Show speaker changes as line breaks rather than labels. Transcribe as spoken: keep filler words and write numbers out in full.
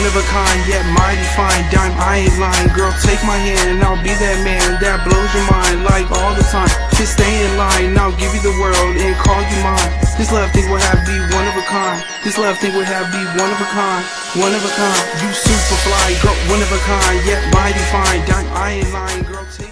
of a kind, yet mighty fine. Dime, I ain't lying, girl, take my hand and I'll be that man that blows your mind like all the time. Just stay in line, I'll give you the world and call you mine. This love thing will have be one of a kind. This love thing will have be one of a kind. One of a kind, you super fly, girl, one of a kind, yet mighty fine. Dime, I ain't lying, girl, take